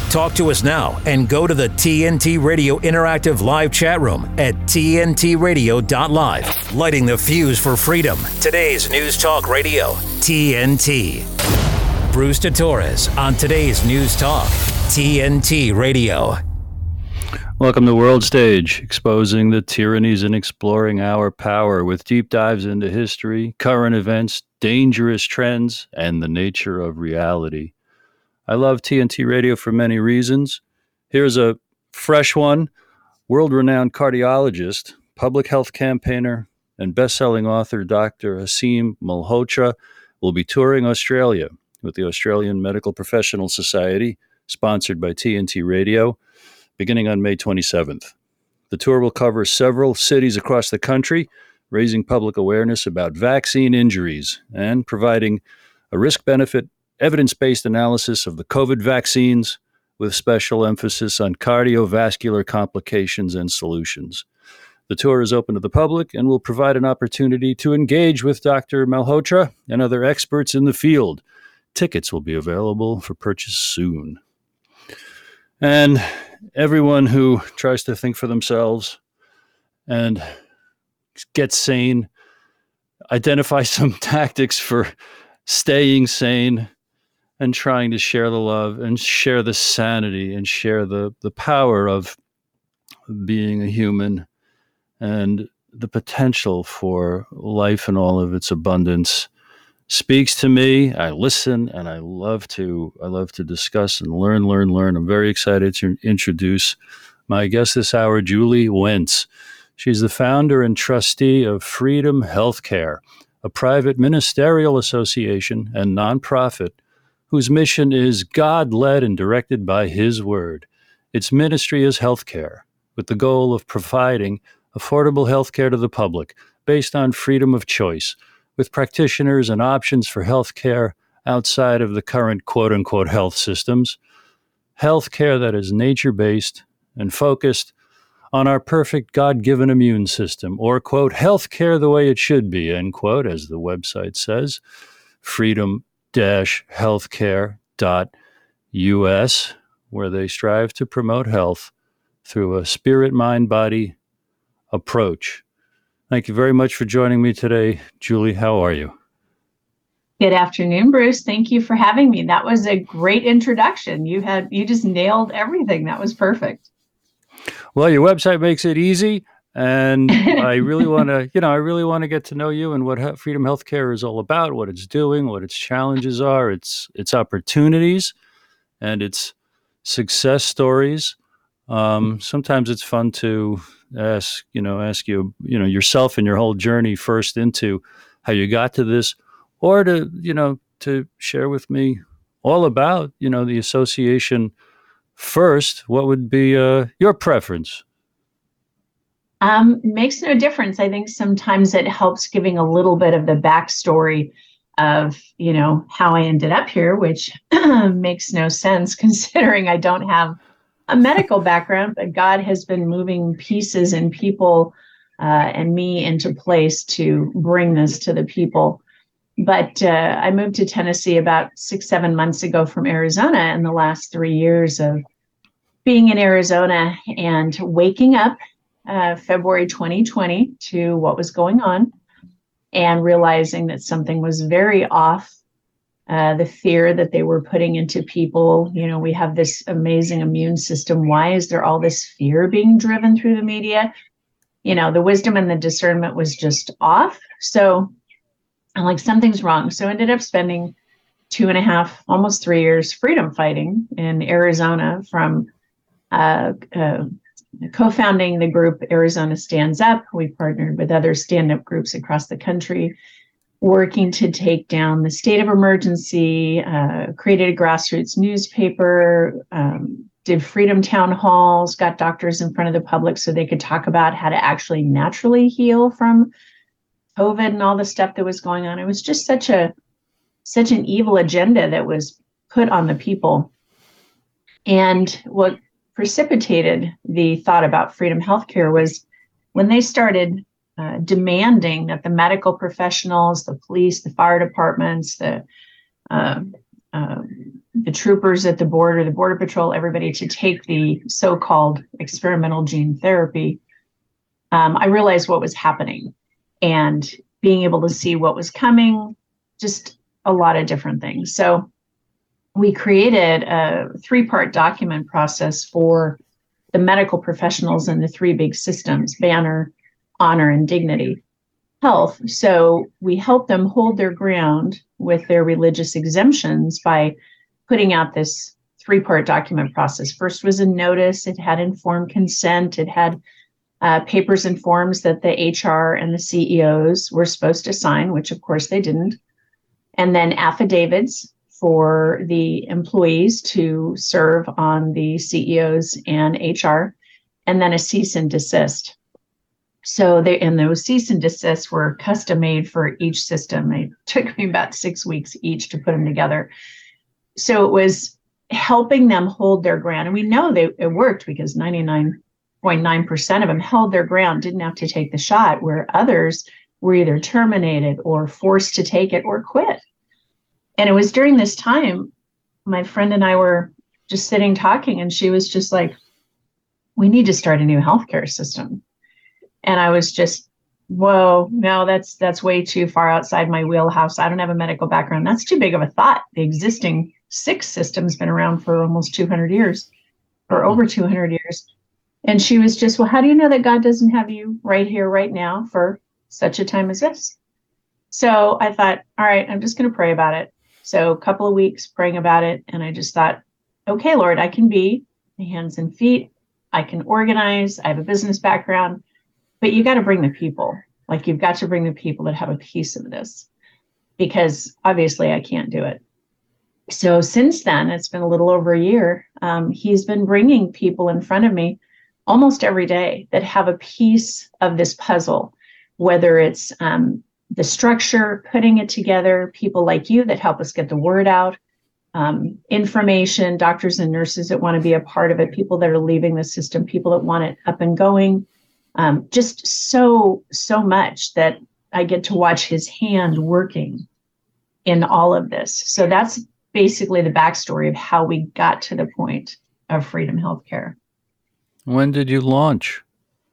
Talk to us now and go to the TNT Radio Interactive Live chat room at tntradio.live. Lighting the fuse for freedom. Today's News Talk Radio, TNT. Bruce Torres on today's News Talk, TNT Radio. Welcome to World Stage, exposing the tyrannies and exploring our power with deep dives into history, current events, dangerous trends, and the nature of reality. I love TNT Radio for many reasons. Here's a fresh one. World-renowned cardiologist, public health campaigner, and best-selling author Dr. Aseem Malhotra will be touring Australia with the Australian Medical Professionals Society, sponsored by TNT Radio, beginning on May 27th. The tour will cover several cities across the country, raising public awareness about vaccine injuries and providing a risk-benefit evidence-based analysis of the COVID vaccines with special emphasis on cardiovascular complications and solutions. The tour is open to the public and will provide an opportunity to engage with Dr. Malhotra and other experts in the field. Tickets will be available for purchase soon. And everyone who tries to think for themselves and get sane, identify some tactics for staying sane, and trying to share the love and share the sanity and share the power of being a human and the potential for life in all of its abundance speaks to me. I listen and I love to discuss and learn. I'm very excited to introduce my guest this hour, Julie Wentz. She's the founder and trustee of Freedom Healthcare, a private ministerial association and nonprofit whose mission is God-led and directed by His Word. Its ministry is healthcare, with the goal of providing affordable healthcare to the public based on freedom of choice, with practitioners and options for healthcare outside of the current quote-unquote health systems, healthcare that is nature-based and focused on our perfect God-given immune system, or, quote, healthcare the way it should be, end quote, as the website says, freedom-healthcare.us, where they strive to promote health through a spirit, mind, body approach. Thank you very much for joining me today. Julie, how are you? Good afternoon, Bruce. Thank you for having me. That was a great introduction. You just nailed everything. That was perfect. Well, your website makes it easy, and I really want to get to know you and what Freedom Healthcare is all about, what it's doing, what its challenges are, its opportunities, and its success stories. Sometimes it's fun to ask you, yourself and your whole journey first into how you got to this, or to share with me all about, the association first. What would be your preference? Makes no difference. I think sometimes it helps giving a little bit of the backstory of, how I ended up here, which makes no sense considering I don't have a medical background, but God has been moving pieces and people and me into place to bring this to the people. But I moved to Tennessee about 6-7 months ago from Arizona, and the last 3 years of being in Arizona and waking up February 2020 to what was going on and realizing that something was very off. The fear that they were putting into people, we have this amazing immune system. Why is there all this fear being driven through the media? The wisdom and the discernment was just off. So I'm like, something's wrong. So I ended up spending 2.5, almost 3 years freedom fighting in Arizona, from co-founding the group Arizona Stands Up. We partnered with other stand-up groups across the country, working to take down the state of emergency, created a grassroots newspaper, did freedom town halls, got doctors in front of the public so they could talk about how to actually naturally heal from COVID and all the stuff that was going on. It was just such an evil agenda that was put on the people. And what precipitated the thought about Freedom Healthcare was when they started demanding that the medical professionals, the police, the fire departments, the the troopers at the border, the Border Patrol, everybody to take the so-called experimental gene therapy, I realized what was happening, and being able to see what was coming, just a lot of different things. So we created a 3-part document process for the medical professionals in the 3 big systems: Banner, Honor, and Dignity Health. So we help them hold their ground with their religious exemptions by putting out this 3-part document process. First was a notice. It had informed consent. It had papers and forms that the HR and the CEOs were supposed to sign, which of course they didn't. And then affidavits for the employees to serve on the CEOs and HR, and then a cease and desist. So those cease and desists were custom made for each system. It took me about 6 weeks each to put them together. So it was helping them hold their ground. And we know it worked, because 99.9% of them held their ground, didn't have to take the shot, where others were either terminated or forced to take it or quit. And it was during this time, my friend and I were just sitting talking, and she was just like, we need to start a new healthcare system. And I was just, whoa, no, that's way too far outside my wheelhouse. I don't have a medical background. That's too big of a thought. The existing 6 system's been around for almost 200 years, or over 200 years. And she was just, well, how do you know that God doesn't have you right here, right now, for such a time as this? So I thought, all right, I'm just going to pray about it. So a couple of weeks praying about it. And I just thought, okay, Lord, I can be the hands and feet. I can organize. I have a business background. But you got to bring the people. Like, you've got to bring the people that have a piece of this, because obviously I can't do it. So since then, it's been a little over a year. He's been bringing people in front of me almost every day that have a piece of this puzzle, whether it's the structure, putting it together, people like you that help us get the word out, information, doctors and nurses that want to be a part of it, people that are leaving the system, people that want it up and going. Just so much that I get to watch his hand working in all of this. So that's basically the backstory of how we got to the point of Freedom Healthcare. When did you launch?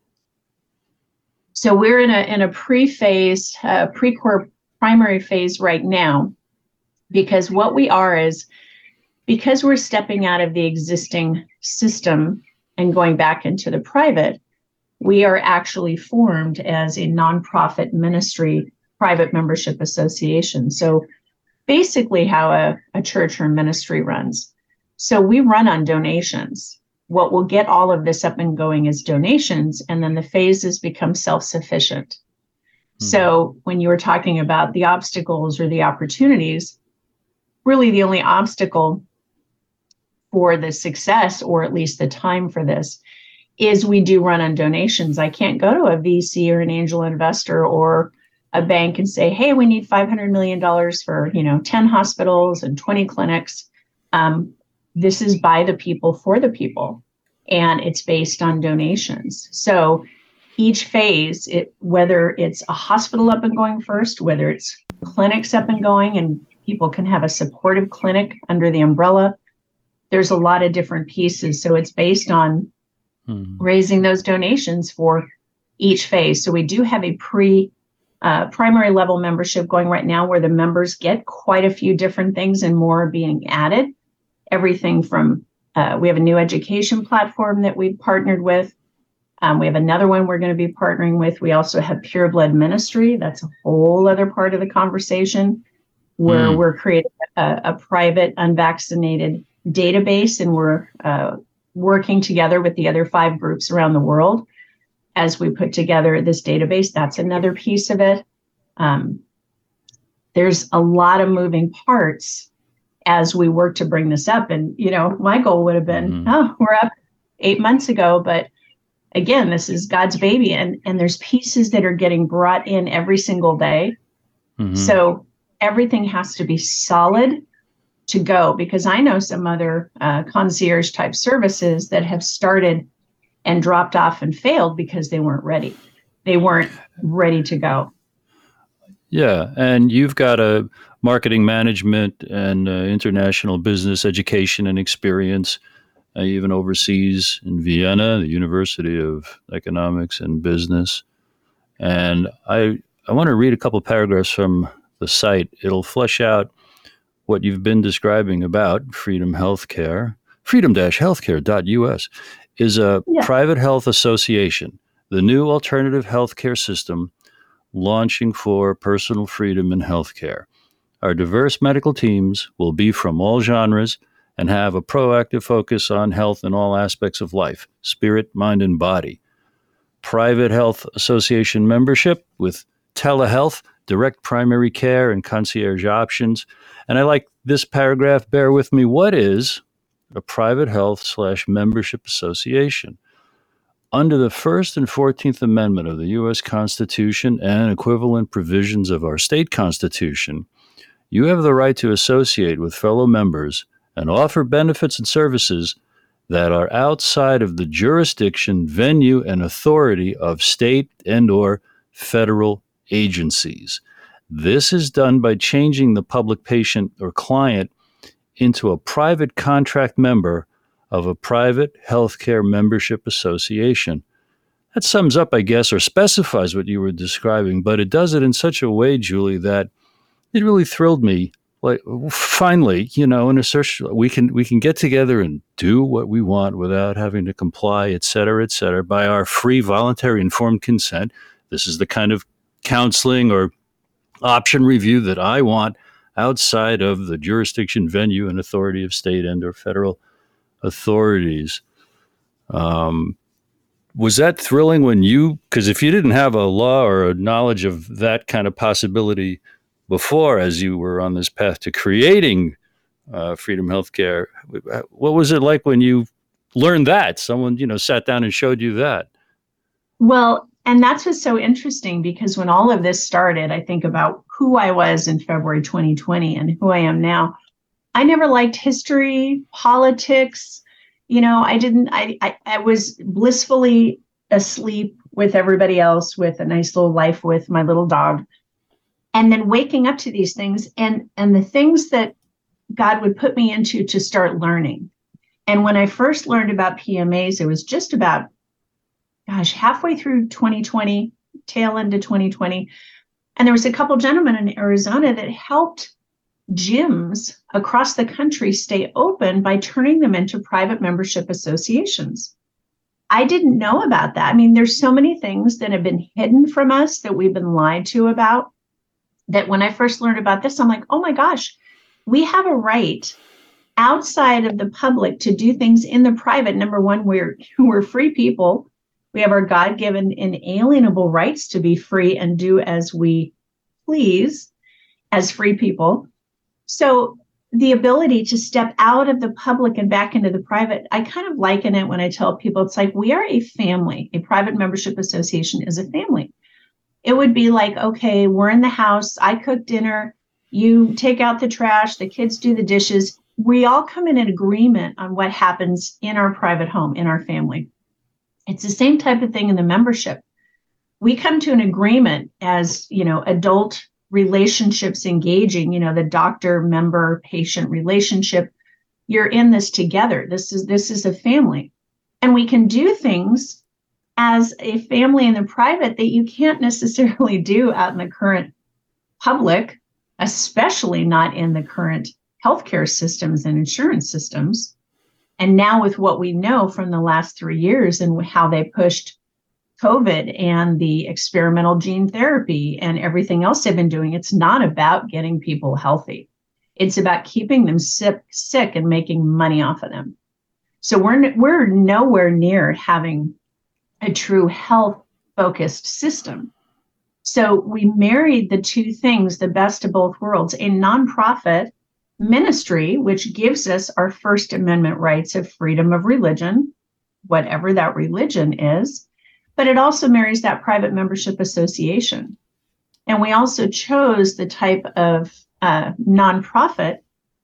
So we're in a pre-phase, pre-core primary phase right now, because what we are is, because we're stepping out of the existing system and going back into the private, we are actually formed as a nonprofit ministry, private membership association. So basically how a church or ministry runs. So we run on donations. What will get all of this up and going is donations, and then the phases become self-sufficient. Mm-hmm. So when you were talking about the obstacles or the opportunities, really the only obstacle for the success, or at least the time for this, is we do run on donations. I can't go to a VC or an angel investor or a bank and say, hey, we need $500 million for 10 hospitals and 20 clinics. This is by the people for the people, and it's based on donations. So each phase, whether it's a hospital up and going first, whether it's clinics up and going and people can have a supportive clinic under the umbrella, there's a lot of different pieces. So it's based on raising those donations for each phase. So we do have a primary level membership going right now, where the members get quite a few different things and more being added. Everything from, we have a new education platform that we've partnered with. We have another one we're going to be partnering with. We also have Pure Blood Ministry. That's a whole other part of the conversation, where we're creating a private unvaccinated database, and we're working together with the other 5 groups around the world as we put together this database. That's another piece of it. There's a lot of moving parts as we work to bring this up. And, my goal would have been, we're up 8 months ago, but again, this is God's baby. And there's pieces that are getting brought in every single day. Mm-hmm. So everything has to be solid to go, because I know some other concierge type services that have started and dropped off and failed because they weren't ready. They weren't ready to go. Yeah, and you've got a marketing management and international business education and experience, even overseas in Vienna, the University of Economics and Business. And I want to read a couple paragraphs from the site. It'll flesh out what you've been describing about Freedom Healthcare. Freedom-healthcare.us is a private health association, the new alternative healthcare system launching for personal freedom in healthcare. Our diverse medical teams will be from all genres and have a proactive focus on health in all aspects of life, spirit, mind, and body. Private health association membership with telehealth, direct primary care, and concierge options. And I like this paragraph. Bear with me. What is a private health/membership association? Under the First and 14th Amendment of the U.S. Constitution and equivalent provisions of our state constitution, you have the right to associate with fellow members and offer benefits and services that are outside of the jurisdiction, venue, and authority of state and or federal agencies. This is done by changing the public patient or client into a private contract member of a private healthcare membership association. That sums up, I guess, or specifies what you were describing, but it does it in such a way, Julie, that it really thrilled me. Like, finally, in a search, we can get together and do what we want without having to comply, et cetera, by our free, voluntary, informed consent. This is the kind of counseling or option review that I want outside of the jurisdiction, venue, and authority of state and or federal authorities. Was that thrilling when because if you didn't have a law or a knowledge of that kind of possibility before, as you were on this path to creating Freedom Healthcare, what was it like when you learned that? Someone, sat down and showed you that? Well, and that's what's so interesting, because when all of this started, I think about who I was in February 2020 and who I am now. I never liked history, politics. I was blissfully asleep with everybody else, with a nice little life with my little dog. And then waking up to these things and the things that God would put me into to start learning. And when I first learned about PMAs, it was just about, halfway through 2020, tail end of 2020. And there was a couple gentlemen in Arizona that helped gyms across the country stay open by turning them into private membership associations. I didn't know about that. I mean, there's so many things that have been hidden from us that we've been lied to about, that when I first learned about this, I'm like, oh my gosh, we have a right outside of the public to do things in the private. Number one, we're free people. We have our God-given inalienable rights to be free and do as we please as free people. So the ability to step out of the public and back into the private, I kind of liken it when I tell people, it's like we are a family. A private membership association is a family. It would be like, okay, we're in the house. I cook dinner. You take out the trash. The kids do the dishes. We all come in an agreement on what happens in our private home, in our family. It's the same type of thing in the membership. We come to an agreement as, adult relationships engaging, the doctor, member, patient relationship. You're in this together. This is a family. And we can do things as a family in the private that you can't necessarily do out in the current public, especially not in the current healthcare systems and insurance systems. And now with what we know from the last 3 years and how they pushed COVID and the experimental gene therapy and everything else they've been doing, it's not about getting people healthy. It's about keeping them sick and making money off of them. So we're nowhere near having a true health-focused system. So we married the two things, the best of both worlds, a nonprofit ministry, which gives us our First Amendment rights of freedom of religion, whatever that religion is, but it also marries that private membership association. And we also chose the type of nonprofit,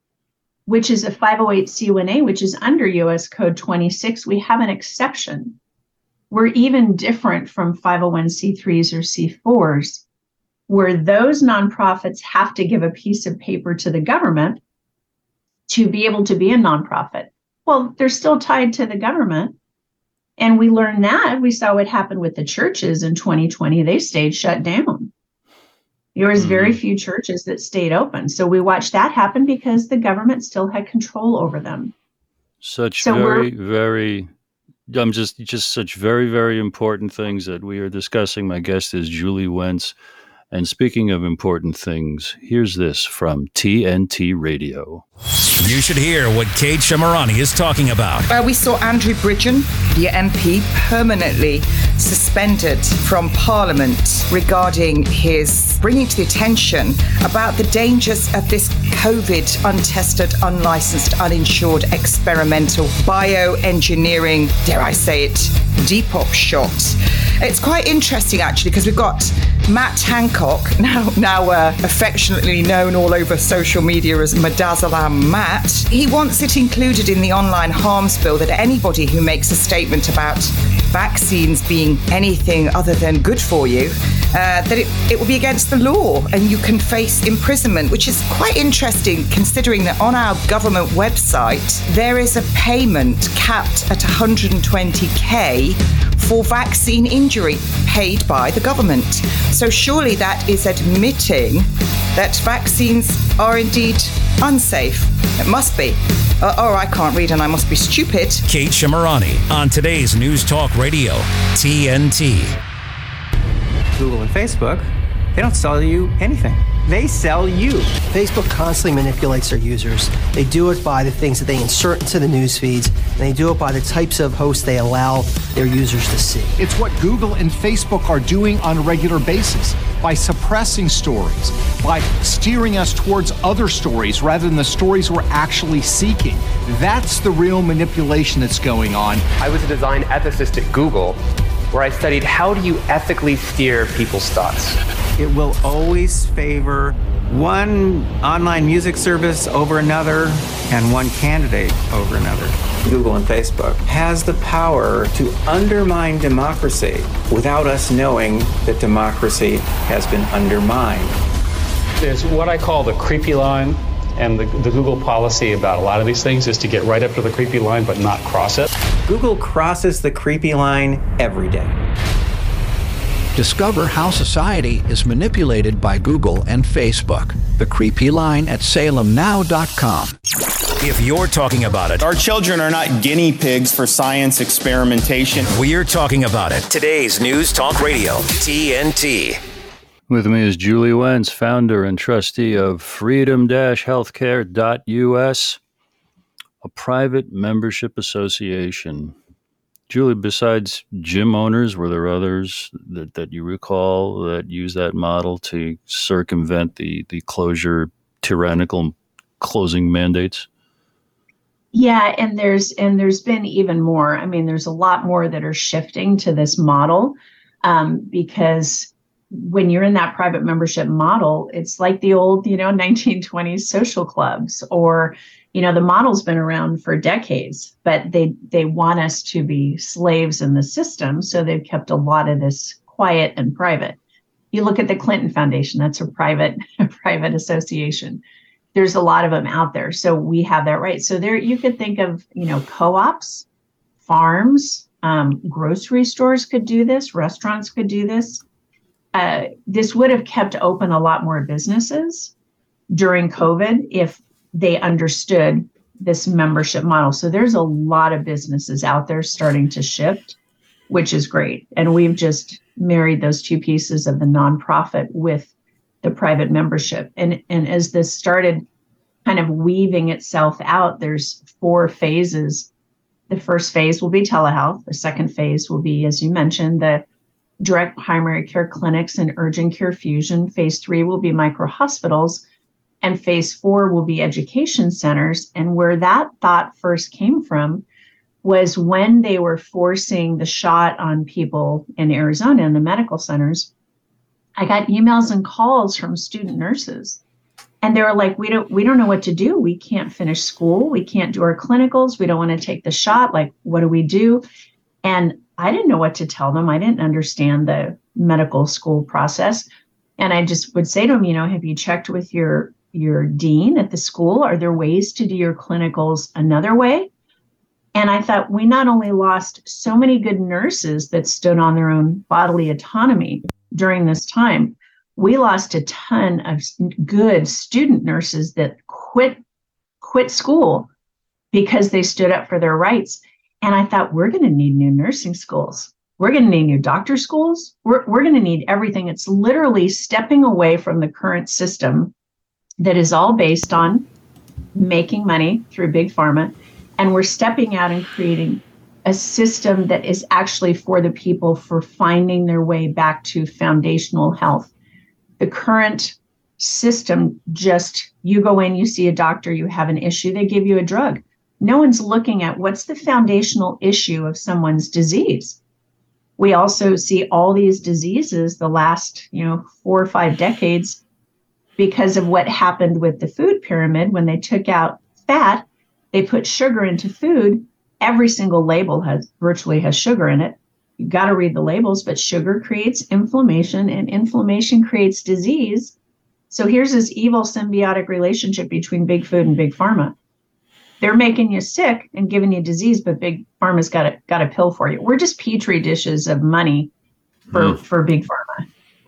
which is a 508c1a, which is under US Code 26. We have an exception. We're even different from 501c3s or C4s where those nonprofits have to give a piece of paper to the government to be able to be a nonprofit. Well, they're still tied to the government. And we learned that. We saw what happened with the churches in 2020. They stayed shut down. There was very few churches that stayed open. So we watched that happen because the government still had control over them. Such very important things that we are discussing. My guest is Julie Wentz. And speaking of important things, here's this from TNT Radio. You should hear what Kate Shemirani is talking about. We saw Andrew Bridgen, the MP, permanently suspended from Parliament regarding his bringing to the attention about the dangers of this COVID untested, unlicensed, uninsured experimental bioengineering, dare I say it, Depop shot. It's quite interesting, actually, because we've got Matt Hancock, now affectionately known all over social media as Midazolam Matt. He wants it included in the online harms bill that anybody who makes a statement about vaccines being anything other than good for you, that it will be against the law and you can face imprisonment, which is quite interesting considering that on our government website, there is a payment capped at 120k for vaccine injury paid by the government. So surely that is admitting that vaccines are indeed unsafe. It must be. Or I can't read and I must be stupid. Kate Shemirani on today's News Talk Radio, TNT. Google and Facebook, they don't sell you anything. They sell you. Facebook constantly manipulates their users. They do it by the things that they insert into the news feeds, and they do it by the types of hosts they allow their users to see. It's what Google and Facebook are doing on a regular basis by suppressing stories, by steering us towards other stories rather than the stories we're actually seeking. That's the real manipulation that's going on. I was a design ethicist at Google, where I studied how do you ethically steer people's thoughts. It will always favor one online music service over another and one candidate over another. Google and Facebook has the power to undermine democracy without us knowing that democracy has been undermined. There's what I call the creepy line, and the Google policy about a lot of these things is to get right up to the creepy line but not cross it. Google crosses the creepy line every day. Discover how society is manipulated by Google and Facebook. The Creepy Line at salemnow.com. If you're talking about it, our children are not guinea pigs for science experimentation. We're talking about it. Today's News Talk Radio, TNT. With me is Julie Wentz, founder and trustee of freedom-healthcare.us, a private membership association. Julie, besides gym owners, were there others that you recall that use that model to circumvent the closure, tyrannical closing mandates? Yeah, and there's been even more. I mean, there's a lot more that are shifting to this model because when you're in that private membership model, it's like the old, 1920s social clubs, or the model's been around for decades, but they want us to be slaves in the system. So they've kept a lot of this quiet and private. You look at the Clinton Foundation, that's a private association. There's a lot of them out there. So we have that right. So there you could think of, co-ops, farms, grocery stores could do this, restaurants could do this. This would have kept open a lot more businesses during COVID if they understood this membership model. So there's a lot of businesses out there starting to shift, which is great. And we've just married those two pieces of the nonprofit with the private membership. And as this started kind of weaving itself out, there's 4 phases. The first phase will be telehealth. The second phase will be, as you mentioned, the direct primary care clinics and urgent care fusion. Phase 3 will be micro hospitals. And phase 4 will be education centers. And where that thought first came from was when they were forcing the shot on people in Arizona in the medical centers. I got emails and calls from student nurses. And they were like, we don't know what to do. We can't finish school. We can't do our clinicals. We don't want to take the shot. Like, what do we do? And I didn't know what to tell them. I didn't understand the medical school process. And I just would say to them, have you checked with your dean at the school? Are there ways to do your clinicals another way? And I thought, we not only lost so many good nurses that stood on their own bodily autonomy during this time, we lost a ton of good student nurses that quit school because they stood up for their rights. And I thought, we're going to need new nursing schools. We're going to need new doctor schools. We're going to need everything. It's literally stepping away from the current system that is all based on making money through big pharma. And we're stepping out and creating a system that is actually for the people, for finding their way back to foundational health. The current system, just you go in, you see a doctor, you have an issue, they give you a drug. No one's looking at what's the foundational issue of someone's disease. We also see all these diseases the last, 4 or 5 decades because of what happened with the food pyramid. When they took out fat, they put sugar into food. Every single label virtually has sugar in it. You got to read the labels, but sugar creates inflammation, and inflammation creates disease. So here's this evil symbiotic relationship between big food and big pharma. They're making you sick and giving you disease, but big pharma's got a pill for you. We're just petri dishes of money for big pharma.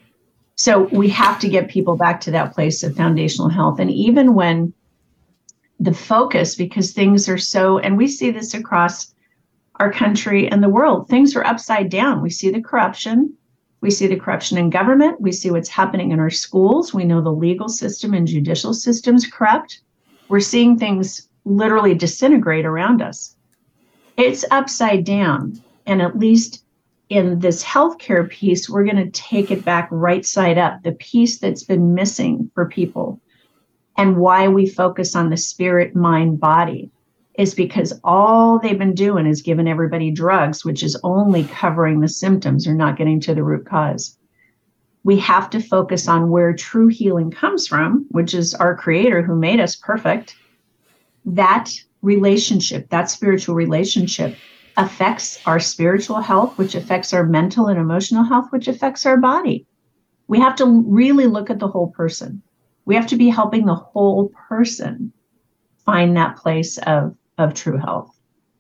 So we have to get people back to that place of foundational health. And even when the focus, because things are so, and we see this across our country and the world, things are upside down. We see the corruption. We see the corruption in government. We see what's happening in our schools. We know the legal system and judicial system's corrupt. We're seeing things literally disintegrate around us. It's upside down. And at least in this healthcare piece, we're going to take it back right side up, the piece that's been missing for people. And why we focus on the spirit, mind, body is because all they've been doing is giving everybody drugs, which is only covering the symptoms or not getting to the root cause. We have to focus on where true healing comes from, which is our Creator who made us perfect. That relationship, that spiritual relationship, affects our spiritual health, which affects our mental and emotional health, which affects our body. We have to really look at the whole person. We have to be helping the whole person find that place of true health.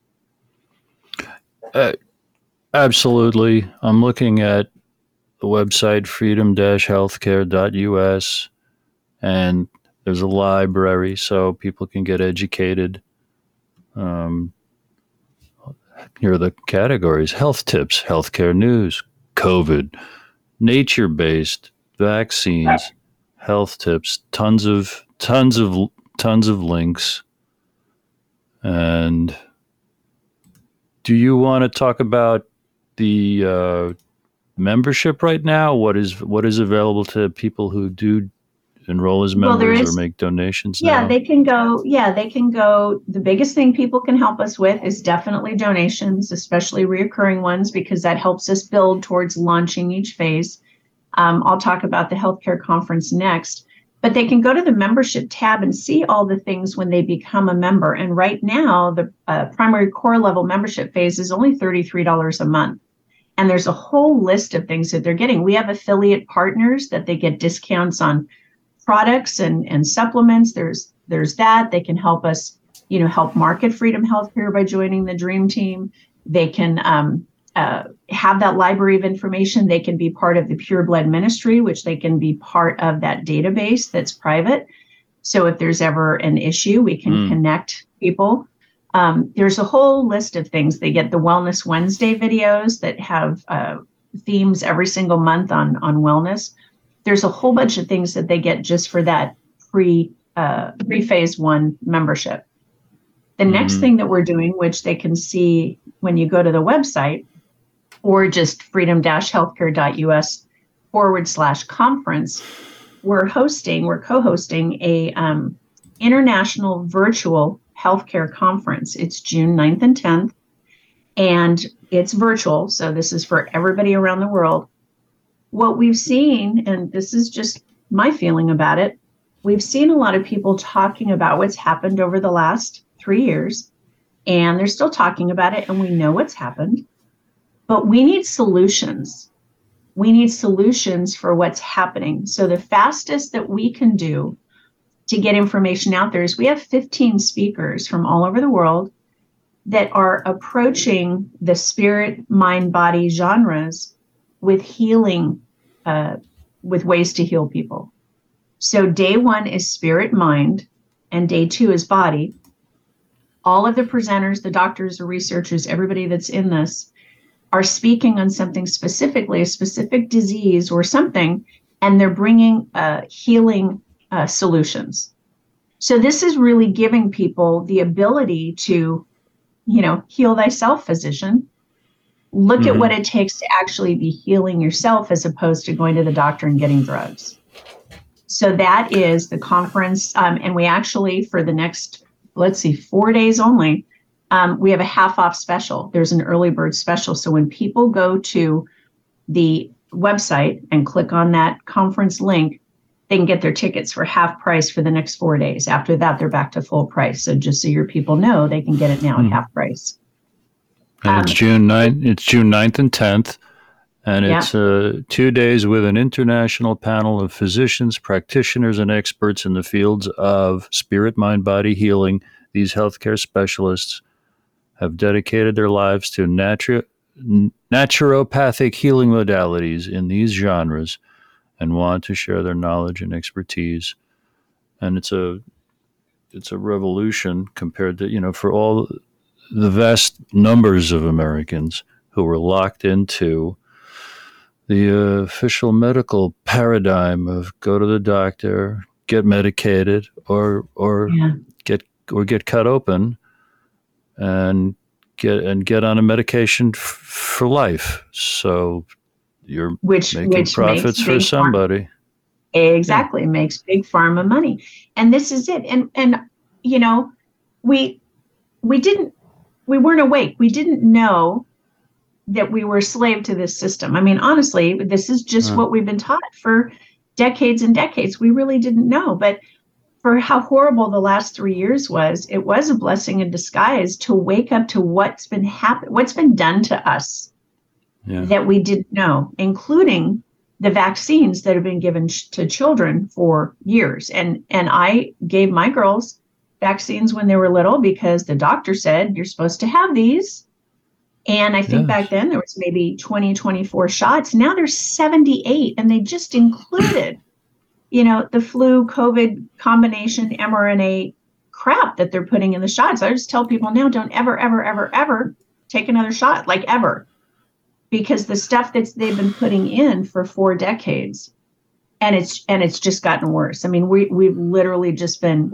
Absolutely. I'm looking at the website freedom-healthcare.us, and there's a library so people can get educated. Here are the categories: health tips, healthcare news, COVID, nature-based, vaccines, health tips, tons of links. And do you want to talk about the membership right now? What is available to people who do enroll as members or make donations? They can go. The biggest thing people can help us with is definitely donations, especially reoccurring ones, because that helps us build towards launching each phase. I'll talk about the healthcare conference next, but they can go to the membership tab and see all the things when they become a member. And right now, the primary core level membership phase is only $33 a month. And there's a whole list of things that they're getting. We have affiliate partners that they get discounts on products and supplements. There's that. They can help us, help market Freedom Healthcare by joining the Dream Team. They can have that library of information. They can be part of the Pure Blood Ministry, which they can be part of that database that's private. So if there's ever an issue, we can connect people. There's a whole list of things. They get the Wellness Wednesday videos that have themes every single month on wellness. There's a whole bunch of things that they get just for that pre-phase 1 membership. The next thing that we're doing, which they can see when you go to the website, or just freedom-healthcare.us/conference, we're co-hosting a international virtual healthcare conference. It's June 9th and 10th, and it's virtual. So this is for everybody around the world. What we've seen, and this is just my feeling about it, we've seen a lot of people talking about what's happened over the last 3 years, and they're still talking about it, and we know what's happened. But we need solutions. We need solutions for what's happening. So the fastest that we can do to get information out there is we have 15 speakers from all over the world that are approaching the spirit, mind, body genres with healing, with ways to heal people. So day 1 is spirit, mind, and day 2 is body. All of the presenters, the doctors, the researchers, everybody that's in this are speaking on something specifically, a specific disease or something, and they're bringing healing solutions. So this is really giving people the ability to, heal thyself, physician. Look at what it takes to actually be healing yourself as opposed to going to the doctor and getting drugs. So that is the conference. And we actually, for the next, 4 days only, we have a half off special. There's an early bird special. So when people go to the website and click on that conference link, they can get their tickets for half price for the next 4 days. After that, they're back to full price. So just so your people know, they can get it now at half price. And it's June 9th. It's June 9th and 10th. And it's 2 days with an international panel of physicians, practitioners, and experts in the fields of spirit, mind, body healing. These healthcare specialists have dedicated their lives to naturopathic healing modalities in these genres and want to share their knowledge and expertise. And it's a revolution compared to, for all the vast numbers of Americans who were locked into the official medical paradigm of go to the doctor, get medicated, or get cut open and get on a medication for life. So you're making profits for somebody. Exactly. Yeah. Makes big pharma money. And this is it. And we weren't awake. We didn't know that we were a slave to this system. I mean, honestly, this is just what we've been taught for decades and decades. We really didn't know. But for how horrible the last 3 years was, it was a blessing in disguise to wake up to what's been done to us that we didn't know, including the vaccines that have been given to children for years. And I gave my girls vaccines when they were little because the doctor said, you're supposed to have these. And I think back then there was maybe 20, 24 shots. Now there's 78, and they just included, the flu, COVID combination mRNA crap that they're putting in the shots. I just tell people now, don't ever, ever, ever, ever take another shot, like ever, because the stuff they've been putting in for 4 decades, and it's just gotten worse. I mean, we've literally just been,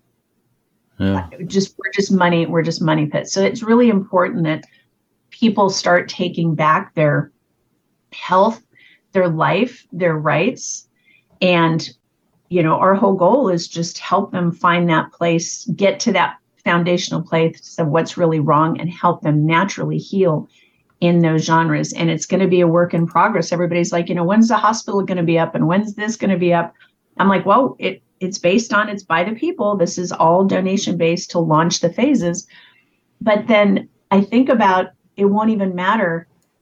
we're just money pits. So it's really important that people start taking back their health, their life, their rights. And, our whole goal is just help them find that place, get to that foundational place of what's really wrong and help them naturally heal in those genres. And it's going to be a work in progress. Everybody's like, when's the hospital going to be up? And when's this going to be up? I'm like, well, it's by the people. This is all donation based to launch the phases. But then I think about, it won't even matter,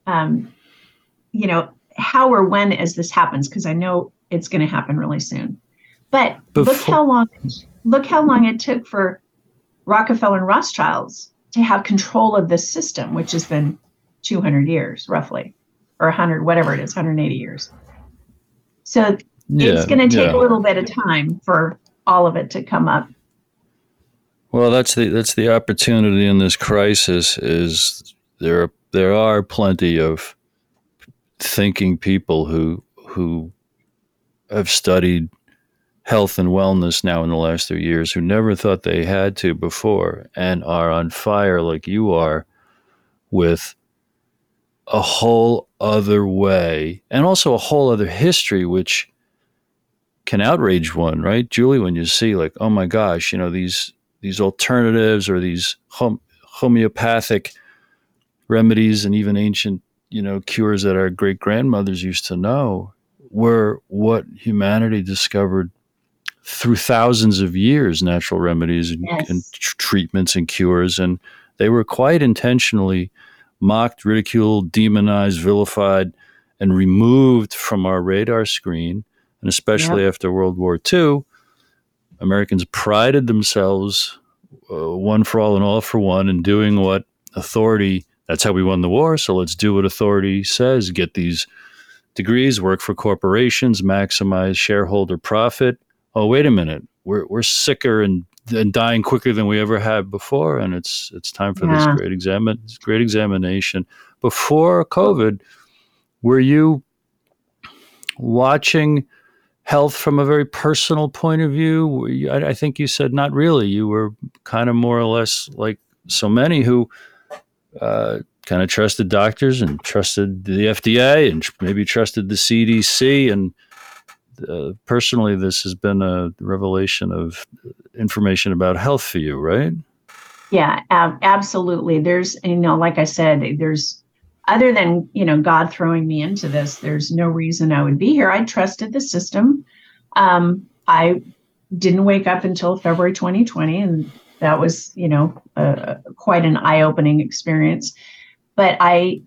how or when as this happens, because I know it's going to happen really soon. But look how long it took for Rockefeller and Rothschilds to have control of this system, which has been 200 years roughly, or 100, whatever it is, 180 years. So it's going to take a little bit of time for all of it to come up. Well, that's the opportunity in this crisis. Is there are plenty of thinking people who have studied health and wellness now in the last 3 years who never thought they had to before, and are on fire like you are with a whole other way and also a whole other history, which can outrage one, right, Julie? When you see like, oh my gosh, these alternatives or these homeopathic remedies and even ancient, cures that our great grandmothers used to know were what humanity discovered through thousands of years, natural remedies and treatments and cures. And they were quite intentionally mocked, ridiculed, demonized, vilified, and removed from our radar screen. And especially after World War II, Americans prided themselves, one for all and all for one, in doing what authority, that's how we won the war, so let's do what authority says, get these degrees, work for corporations, maximize shareholder profit. Oh, wait a minute, we're sicker and dying quicker than we ever have before, and it's time for this great examination. Before COVID, were you watching health from a very personal point of view? I think you said not really. You were kind of more or less like so many who kind of trusted doctors and trusted the FDA and maybe trusted the CDC. And personally, this has been a revelation of information about health for you, right? Yeah, absolutely. There's, like I said, there's, other than, God throwing me into this, there's no reason I would be here. I trusted the system. I didn't wake up until February 2020, and that was, quite an eye-opening experience. But I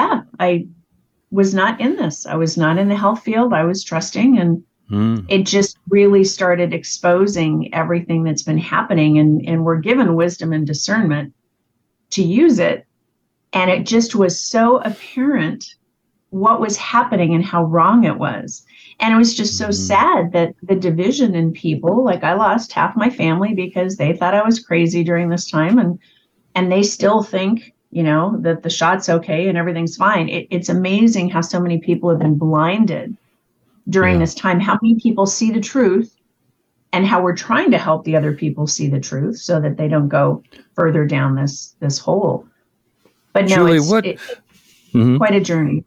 was not in this. I was not in the health field. I was trusting, and it just really started exposing everything that's been happening. And we're given wisdom and discernment to use it. And it just was so apparent what was happening and how wrong it was. And it was just so sad that the division in people, like I lost half my family because they thought I was crazy during this time. And they still think, that the shot's okay and everything's fine. It's amazing how so many people have been blinded during this time, how many people see the truth, and how we're trying to help the other people see the truth so that they don't go further down this hole. But no, Julie, it's quite a journey.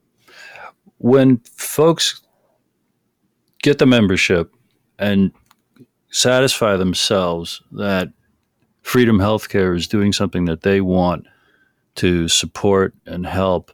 When folks get the membership and satisfy themselves that Freedom Healthcare is doing something that they want to support and help,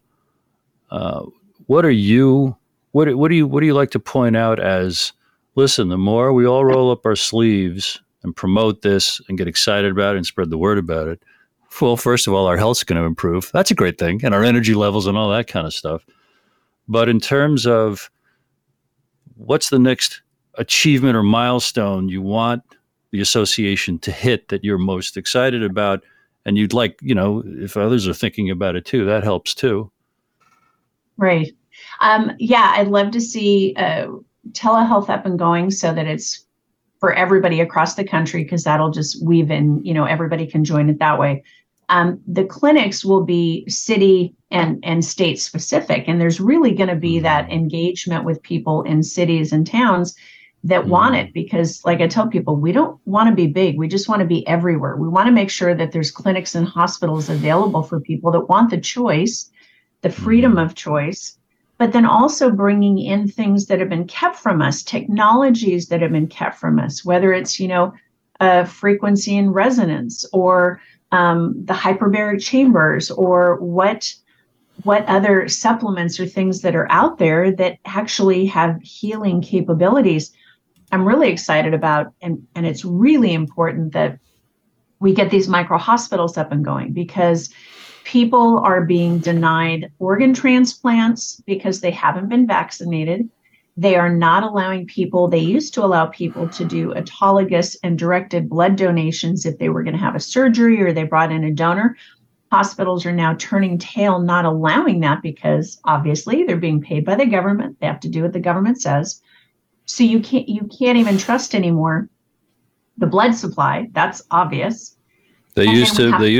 what do you like to point out as, listen, the more we all roll up our sleeves and promote this and get excited about it and spread the word about it, well, first of all, our health's going to improve. That's a great thing. And our energy levels and all that kind of stuff. But in terms of what's the next achievement or milestone you want the association to hit that you're most excited about, and you'd like, if others are thinking about it too, that helps too. Right. I'd love to see telehealth up and going so that it's for everybody across the country, because that'll just weave in, everybody can join it that way. The clinics will be city and state specific, and there's really going to be that engagement with people in cities and towns that want it, because like I tell people, we don't want to be big. We just want to be everywhere. We want to make sure that there's clinics and hospitals available for people that want the choice, the freedom of choice, but then also bringing in things that have been kept from us, technologies that have been kept from us, whether it's, frequency and resonance, or the hyperbaric chambers, or what other supplements or things that are out there that actually have healing capabilities. I'm really excited about, and it's really important that we get these micro hospitals up and going, because people are being denied organ transplants because they haven't been vaccinated. They are not allowing people, they used to allow people to do autologous and directed blood donations if they were going to have a surgery or they brought in a donor. Hospitals are now turning tail, not allowing that, because obviously they're being paid by the government. They have to do what the government says. So you can't even trust anymore the blood supply. That's obvious. They used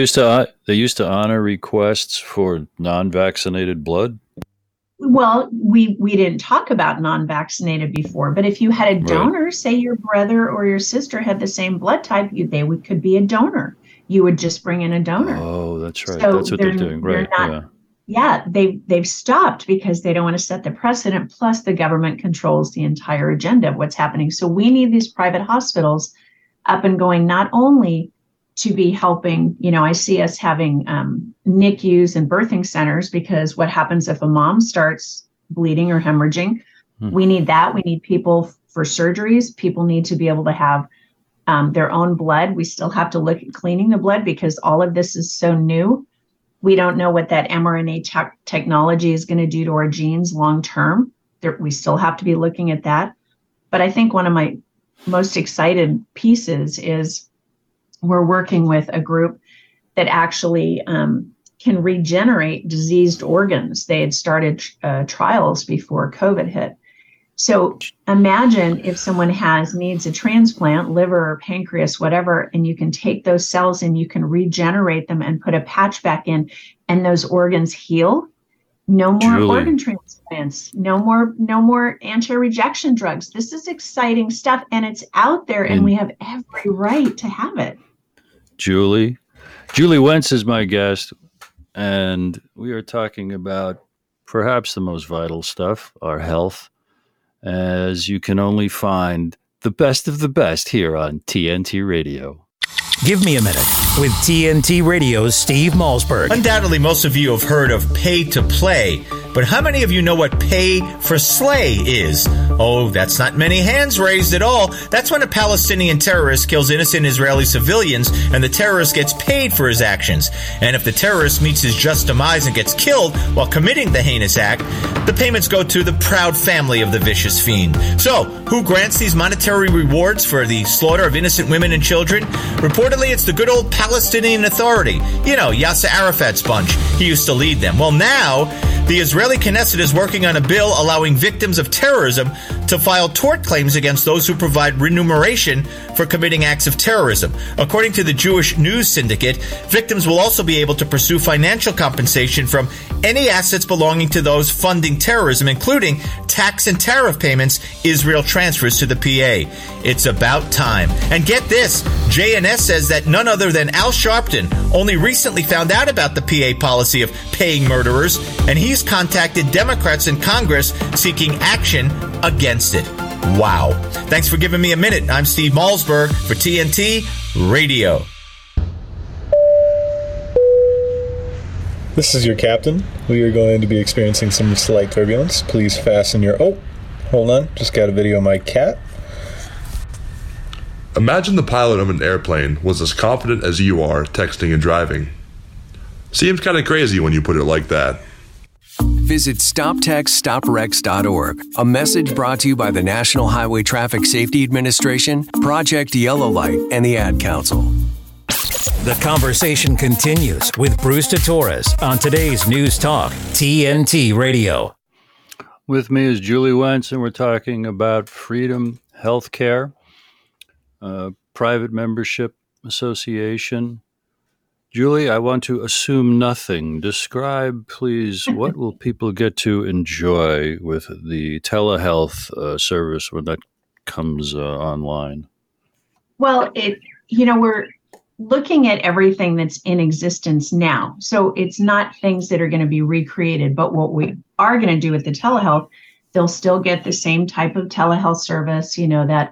to honor requests for non-vaccinated blood. Well, we didn't talk about non-vaccinated before, but if you had a donor, say your brother or your sister had the same blood type, could be a donor. You would just bring in a donor. Oh, that's right. So that's what they're doing, right? They've stopped because they don't want to set the precedent. Plus, the government controls the entire agenda of what's happening. So we need these private hospitals up and going, not only to be helping, I see us having NICUs and birthing centers, because what happens if a mom starts bleeding or hemorrhaging? We need that. We need people for surgeries. People need to be able to have their own blood. We still have to look at cleaning the blood because all of this is so new. We don't know what that mRNA technology is going to do to our genes long term. We still have to be looking at that. But I think one of my most excited pieces is we're working with a group that actually can regenerate diseased organs. They had started trials before COVID hit. So imagine if someone needs a transplant, liver or pancreas, whatever, and you can take those cells and you can regenerate them and put a patch back in, and those organs heal. No more organ transplants, no more anti-rejection drugs. This is exciting stuff, and it's out there, and we have every right to have it. Julie Wentz is my guest, and we are talking about perhaps the most vital stuff, our health, as you can only find the best of the best here on TNT Radio. Give me a minute with TNT Radio's Steve Malzberg. Undoubtedly, most of you have heard of pay to play, but how many of you know what pay for slay is? Oh, that's not many hands raised at all. That's when a Palestinian terrorist kills innocent Israeli civilians and the terrorist gets paid for his actions. And if the terrorist meets his just demise and gets killed while committing the heinous act, the payments go to the proud family of the vicious fiend. So, who grants these monetary rewards for the slaughter of innocent women and children? Reportedly, it's the good old Palestinian Authority. You know, Yasser Arafat's bunch. He used to lead them. Well, now, the Israeli Knesset is working on a bill allowing victims of terrorism to file tort claims against those who provide remuneration for committing acts of terrorism. According to the Jewish News Syndicate, victims will also be able to pursue financial compensation from any assets belonging to those funding terrorism, including tax and tariff payments Israel transfers to the PA. It's about time. And get this, JNS says that none other than Al Sharpton only recently found out about the PA policy of paying murderers, and he's contacted Democrats in Congress seeking action against it. Wow. Thanks for giving me a minute. I'm Steve Malzberg for TNT Radio. This is your captain. We are going to be experiencing some slight turbulence. Please fasten your... Oh, hold on. Just got a video of my cat. Imagine the pilot of an airplane was as confident as you are texting and driving. Seems kind of crazy when you put it like that. Visit StopTextStopWrecks.org. A message brought to you by the National Highway Traffic Safety Administration, Project Yellow Light, and the Ad Council. The conversation continues with Bruce Torres on today's News Talk, TNT Radio. With me is Julie Wentz, and we're talking about Freedom Healthcare, private membership association. Julie, I want to assume nothing. Describe, please, what will people get to enjoy with the telehealth service when that comes online? Well, we're looking at everything that's in existence now. So it's not things that are going to be recreated, but what we are going to do with the telehealth, they'll still get the same type of telehealth service, that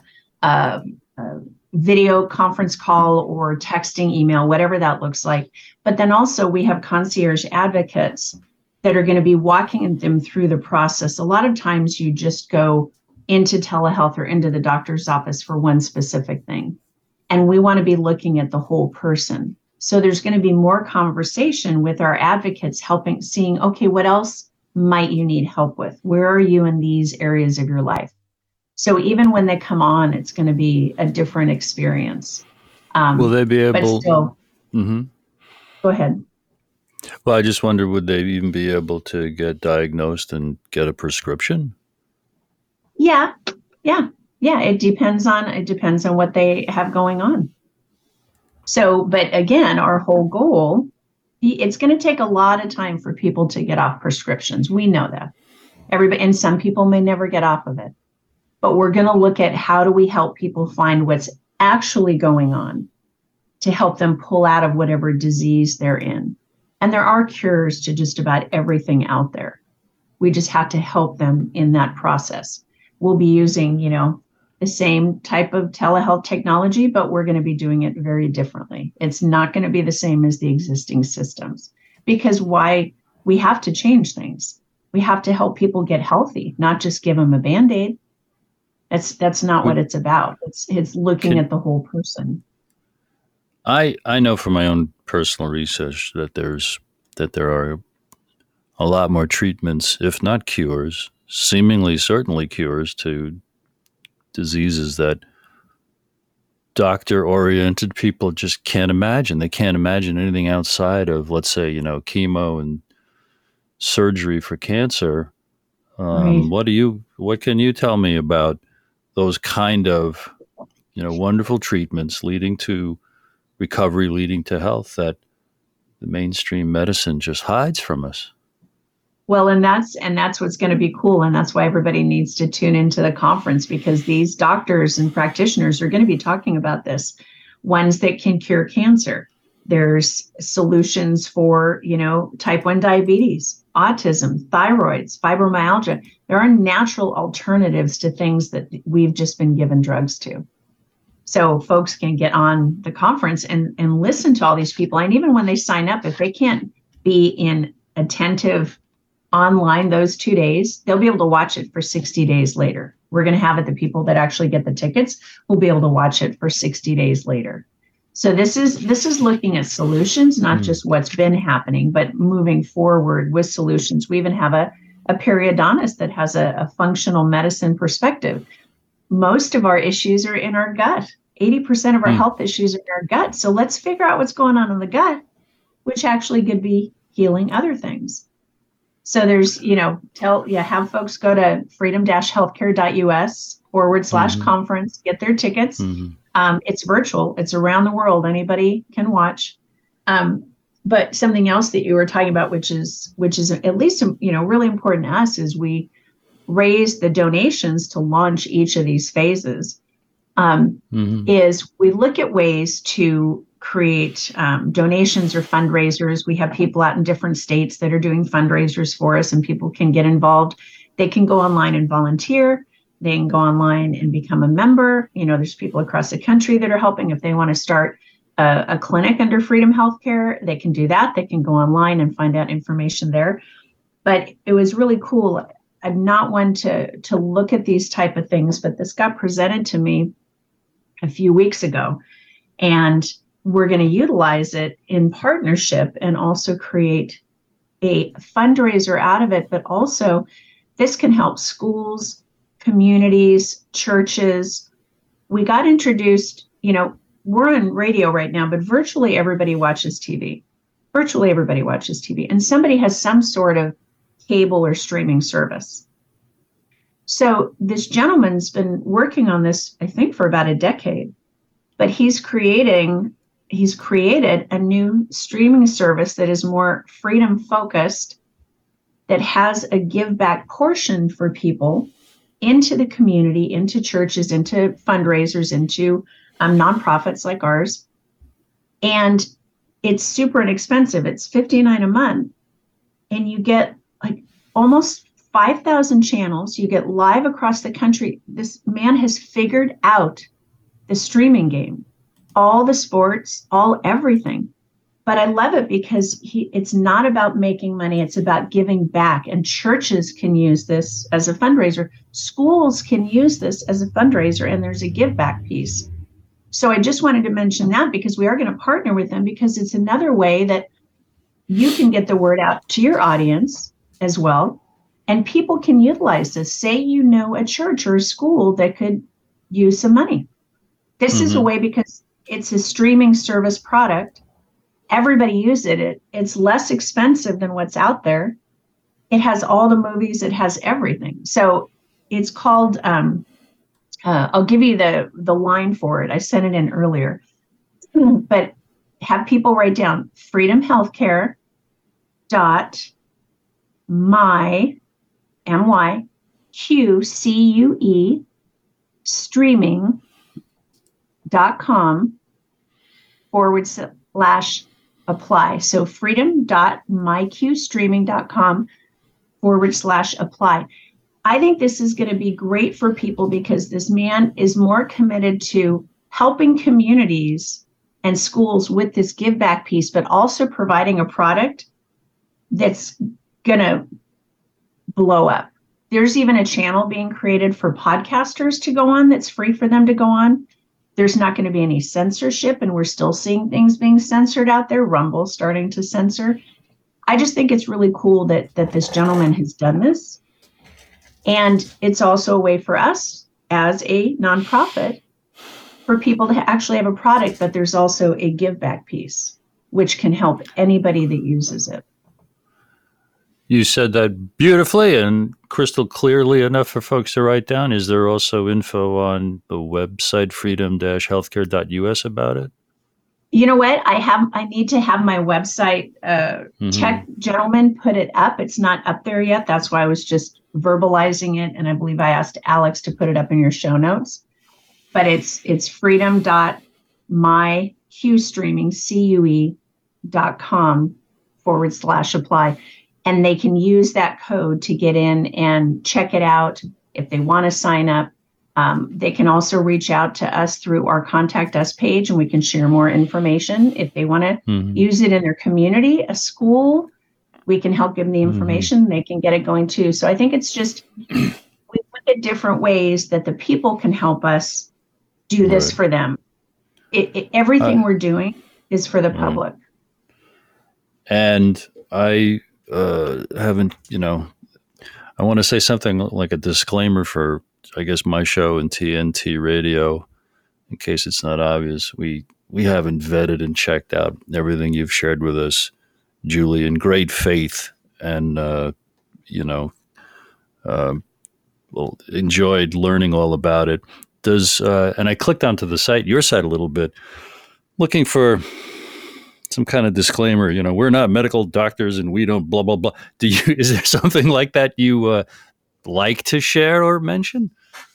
video conference call or texting, email, whatever that looks like. But then also we have concierge advocates that are going to be walking them through the process. A lot of times you just go into telehealth or into the doctor's office for one specific thing. And we want to be looking at the whole person. So there's going to be more conversation with our advocates seeing, okay, what else might you need help with? Where are you in these areas of your life? So even when they come on, it's going to be a different experience. Will they be able? But still, Go ahead. Well, I just wonder, would they even be able to get diagnosed and get a prescription? Yeah. It depends on what they have going on. So, but again, our whole goal, it's going to take a lot of time for people to get off prescriptions. We know that. Everybody, and some people may never get off of it. But we're going to look at how do we help people find what's actually going on to help them pull out of whatever disease they're in. And there are cures to just about everything out there. We just have to help them in that process. We'll be using, the same type of telehealth technology, but we're going to be doing it very differently. It's not going to be the same as the existing systems, because why? We have to change things. We have to help people get healthy, not just give them a Band-Aid. That's not what it's about. It's looking at the whole person. I know from my own personal research that there's that there are a lot more treatments, if not cures, seemingly certainly cures to diseases that doctor-oriented people just can't imagine. They can't imagine anything outside of, let's say, chemo and surgery for cancer. Right. What can you tell me about those kind of, wonderful treatments leading to recovery, leading to health that the mainstream medicine just hides from us? Well, and that's what's going to be cool. And that's why everybody needs to tune into the conference, because these doctors and practitioners are going to be talking about this, ones that can cure cancer. There's solutions for, type 1 diabetes, autism, thyroids, fibromyalgia. There are natural alternatives to things that we've just been given drugs to. So folks can get on the conference and listen to all these people. And even when they sign up, if they can't be in attentive online those 2 days, they'll be able to watch it for 60 days later. We're going to have it, the people that actually get the tickets will be able to watch it for 60 days later. So this is looking at solutions, not just what's been happening, but moving forward with solutions. We even have a periodontist that has a functional medicine perspective. Most of our issues are in our gut. 80% of our health issues are in our gut. So let's figure out what's going on in the gut, which actually could be healing other things. So there's, have folks go to freedom-healthcare.us/conference, get their tickets. It's virtual. It's around the world. Anybody can watch. But something else that you were talking about, which is at least, really important to us, is we raise the donations to launch each of these phases. Is we look at ways to create donations or fundraisers. We have people out in different states that are doing fundraisers for us, and people can get involved. They can go online and volunteer. They can go online and become a member. There's people across the country that are helping. If they want to start a clinic under Freedom Healthcare, they can do that. They can go online and find out information there. But it was really cool. I'm not one to look at these type of things, but this got presented to me a few weeks ago, and we're going to utilize it in partnership and also create a fundraiser out of it. But also this can help schools, communities, churches. We got introduced, we're on radio right now, but virtually everybody watches TV. Virtually everybody watches TV, and somebody has some sort of cable or streaming service. So this gentleman's been working on this, I think, for about a decade, but he's created a new streaming service that is more freedom focused, that has a give back portion for people into the community, into churches, into fundraisers, into nonprofits like ours. And it's super inexpensive. It's $59 a month. And you get like almost 5,000 channels. You get live across the country. This man has figured out the streaming game, all the sports, everything. But I love it because it's not about making money. It's about giving back. And churches can use this as a fundraiser. Schools can use this as a fundraiser. And there's a give back piece. So I just wanted to mention that, because we are going to partner with them, because it's another way that you can get the word out to your audience as well. And people can utilize this. Say a church or a school that could use some money. This is a way, because it's a streaming service product. Everybody uses it. It's less expensive than what's out there. It has all the movies. It has everything. So it's called, I'll give you the line for it. I sent it in earlier. But have people write down freedomhealthcare.myqcue streaming.com/apply. So freedom.myqstreaming.com/apply. I think this is going to be great for people, because this man is more committed to helping communities and schools with this give back piece, but also providing a product that's going to blow up. There's even a channel being created for podcasters to go on that's free for them to go on. There's not going to be any censorship, and we're still seeing things being censored out there. Rumble starting to censor. I just think it's really cool that this gentleman has done this. And it's also a way for us as a nonprofit for people to actually have a product, but there's also a give back piece, which can help anybody that uses it. You said that beautifully and crystal clearly enough for folks to write down. Is there also info on the website freedom-healthcare.us about it? You know what? I need to have my website tech gentleman put it up. It's not up there yet. That's why I was just verbalizing it. And I believe I asked Alex to put it up in your show notes. But it's freedom.myqstreaming.com/apply. And they can use that code to get in and check it out if they want to sign up. They can also reach out to us through our Contact Us page, and we can share more information. If they want to use it in their community, a school, we can help give them the information. They can get it going too. So I think it's just, we look at different ways that the people can help us do this for them. Everything we're doing is for the public. And I haven't, I want to say something like a disclaimer for, I guess, my show and TNT Radio, in case it's not obvious. We haven't vetted and checked out everything you've shared with us, Julie, in great faith, and enjoyed learning all about it. And I clicked onto the site, your site, a little bit, looking for some kind of disclaimer. We're not medical doctors and we don't blah blah blah. Is there something like that you like to share or mention?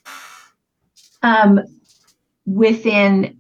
Within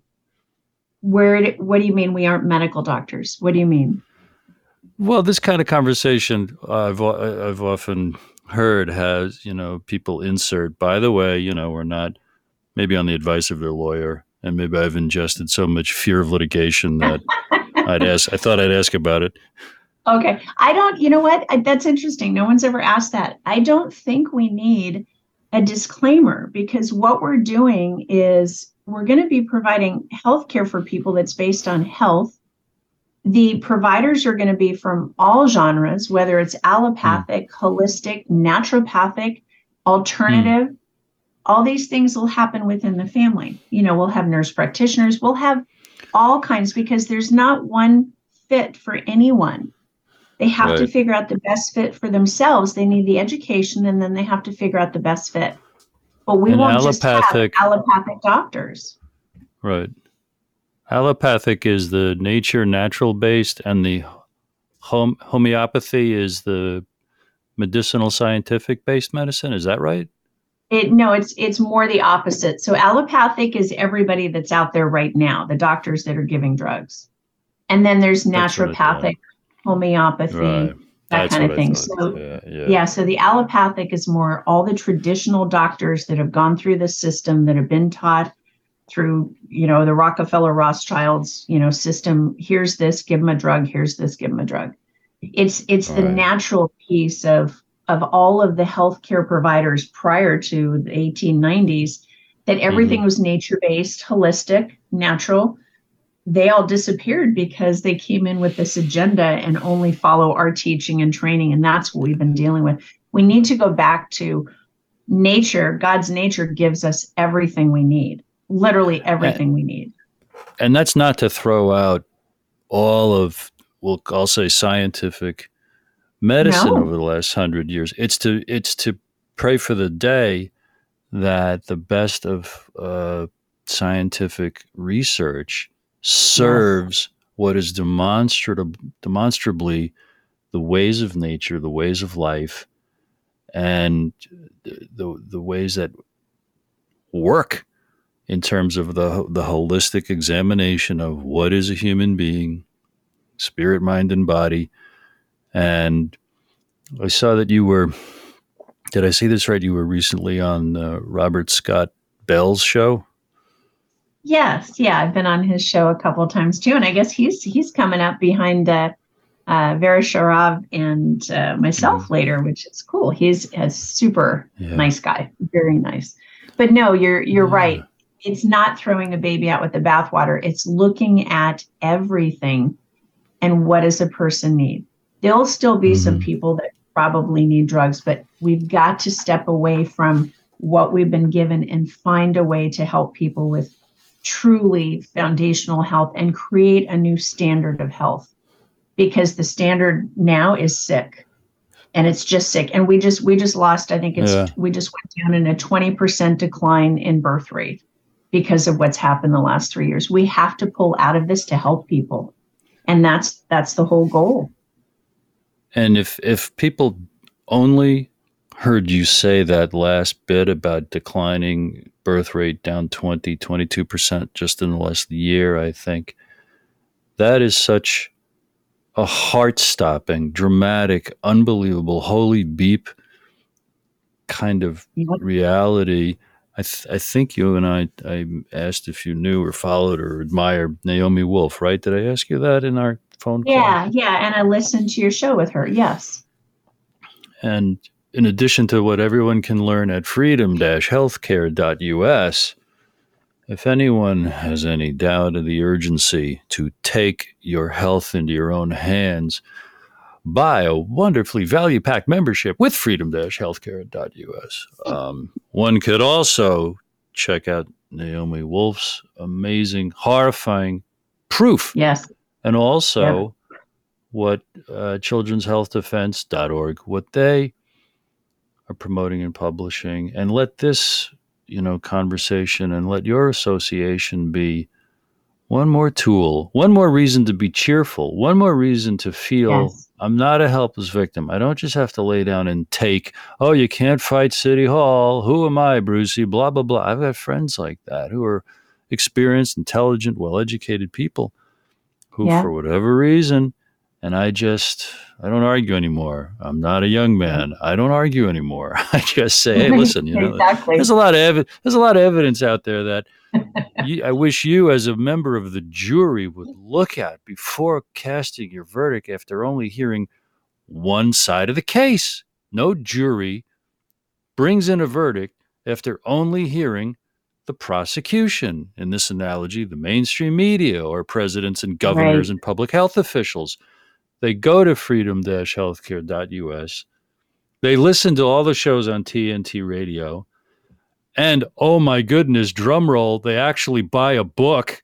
what do you mean we aren't medical doctors? What do you mean? Well, this kind of conversation I've often heard has, people insert, by the way, we're not, maybe on the advice of their lawyer, and maybe I've ingested so much fear of litigation that I thought I'd ask about it. Okay. You know what? That's interesting. No one's ever asked that. I don't think we need a disclaimer, because what we're doing is we're going to be providing healthcare for people that's based on health. The providers are going to be from all genres, whether it's allopathic, holistic, naturopathic, alternative. All these things will happen within the family. We'll have nurse practitioners. We'll have all kinds, because there's not one fit for anyone. They have to figure out the best fit for themselves. They need the education, and then they have to figure out the best fit. But we won't just have allopathic doctors. Right. Allopathic is the natural based, and the homeopathy is the medicinal scientific based medicine. Is that right? No, it's more the opposite. So allopathic is everybody that's out there right now, the doctors that are giving drugs. And then there's naturopathic, homeopathy, that kind of thing. So so the allopathic is more all the traditional doctors that have gone through the system, that have been taught through, the Rockefeller Rothschilds, system. Here's this, give them a drug. Here's this, give them a drug. It's the natural piece of all of the healthcare providers prior to the 1890s, that everything was nature-based, holistic, natural. They all disappeared because they came in with this agenda and only follow our teaching and training. And that's what we've been dealing with. We need to go back to nature. God's nature gives us everything we need, literally everything we need. And that's not to throw out all of, I'll say, scientific medicine over the last 100 years. It's to pray for the day that the best of scientific research serves what is demonstrably the ways of nature, the ways of life, and the ways that work in terms of the holistic examination of what is a human being, spirit, mind, and body. And I saw that you were, did I see this right? You were recently on Robert Scott Bell's show? Yes. Yeah. I've been on his show a couple of times too. And I guess he's coming up behind Vera Sharav and myself later, which is cool. He's a super nice guy. Very nice. But no, you're right. It's not throwing a baby out with the bathwater. It's looking at everything and what does a person need? There'll still be some people that probably need drugs, but we've got to step away from what we've been given and find a way to help people with truly foundational health and create a new standard of health, because the standard now is sick, and it's just sick. And we just lost, I think we just went down in a 20% decline in birth rate because of what's happened the last 3 years. We have to pull out of this to help people. And that's the whole goal. And if people only heard you say that last bit about declining birth rate down 22% just in the last year, I think that is such a heart-stopping, dramatic, unbelievable, holy beep kind of reality. I think you and I asked if you knew or followed or admired Naomi Wolf, right? Did I ask you that in our phone call? Yeah. And I listened to your show with her. Yes. And in addition to what everyone can learn at freedom-healthcare.us, if anyone has any doubt of the urgency to take your health into your own hands, buy a wonderfully value-packed membership with freedom-healthcare.us. One could also check out Naomi Wolf's amazing, horrifying proof. Yes. And also what children'shealthdefense.org, what they are promoting and publishing. And let this, conversation and let your association be one more tool, one more reason to be cheerful, one more reason to feel I'm not a helpless victim. I don't just have to lay down and take, you can't fight City Hall. Who am I, Brucey? Blah, blah, blah. I've got friends like that who are experienced, intelligent, well-educated people who, for whatever reason, and I don't argue anymore. I'm not a young man. I don't argue anymore. I just say, hey, listen, exactly. There's a lot of evidence out there that I wish you, as a member of the jury, would look at before casting your verdict after only hearing one side of the case. No jury brings in a verdict after only hearing the prosecution. In this analogy, the mainstream media or presidents and governors and public health officials. They go to freedom-healthcare.us. They listen to all the shows on TNT radio. And, oh my goodness, drum roll, they actually buy a book.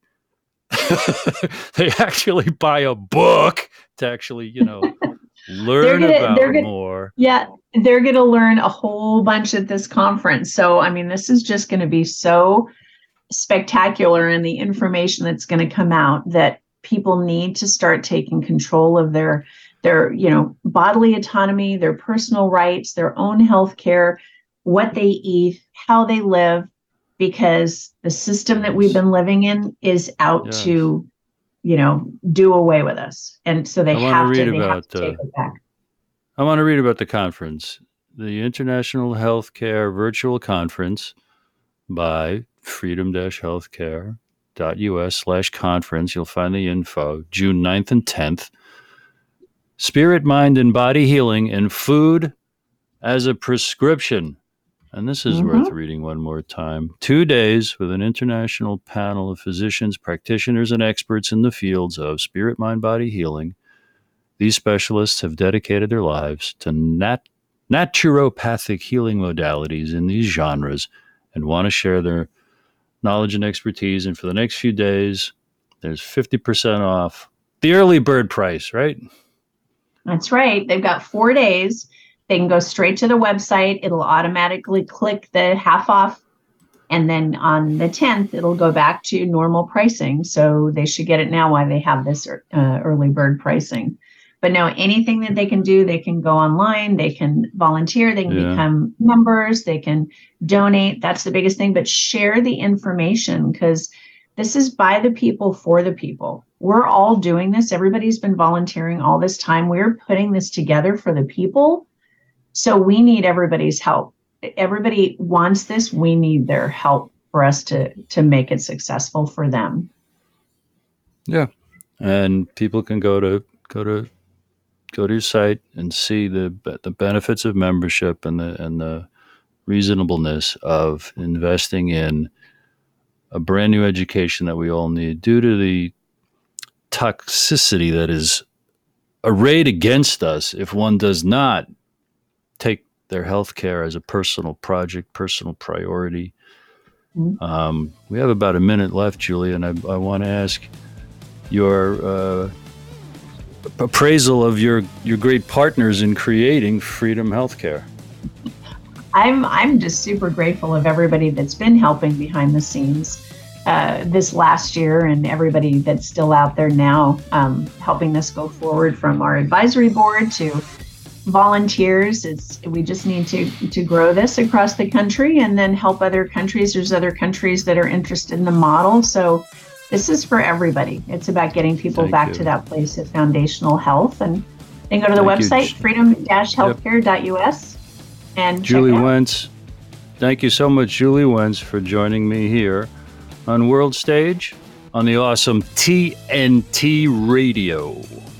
They actually buy a book to actually, learn more. Yeah, they're going to learn a whole bunch at this conference. So, this is just going to be so spectacular in the information that's going to come out that people need to start taking control of their bodily autonomy, their personal rights, their own health care, what they eat, how they live, because the system that we've been living in is out to, do away with us. And so they have to take it back. I want to read about the conference, the International Healthcare Virtual Conference by freedom-healthcare.us/conference. You'll find the info, June 9th and 10th. Spirit, mind, and body healing and food as a prescription. And this is worth reading one more time. 2 days with an international panel of physicians, practitioners, and experts in the fields of spirit, mind, body healing. These specialists have dedicated their lives to naturopathic healing modalities in these genres and want to share their knowledge and expertise. And for the next few days, there's 50% off the early bird price, right? That's right. They've got 4 days. They can go straight to the website. It'll automatically click the half off. And then on the 10th, it'll go back to normal pricing. So they should get it now while they have this early bird pricing. But no, anything that they can do, they can go online, they can volunteer, they can become members, they can donate. That's the biggest thing. But share the information, because this is by the people, for the people. We're all doing this. Everybody's been volunteering all this time. We're putting this together for the people. So we need everybody's help. Everybody wants this. We need their help for us to make it successful for them. Yeah. And people can go to your site and see the benefits of membership and the reasonableness of investing in a brand new education that we all need due to the toxicity that is arrayed against us if one does not take their health care as a personal project, personal priority. We have about a minute left, Julie, and I want to ask your appraisal of your great partners in creating Freedom Healthcare. I'm just super grateful of everybody that's been helping behind the scenes this last year, and everybody that's still out there now helping this go forward, from our advisory board to volunteers. We just need to grow this across the country and then help other countries. There's other countries that are interested in the model. So this is for everybody. It's about getting people back to that place of foundational health. And then go to the website, freedom-healthcare.us. And Julie Wentz, thank you so much, Julie Wentz, for joining me here on World Stage on the awesome TNT Radio.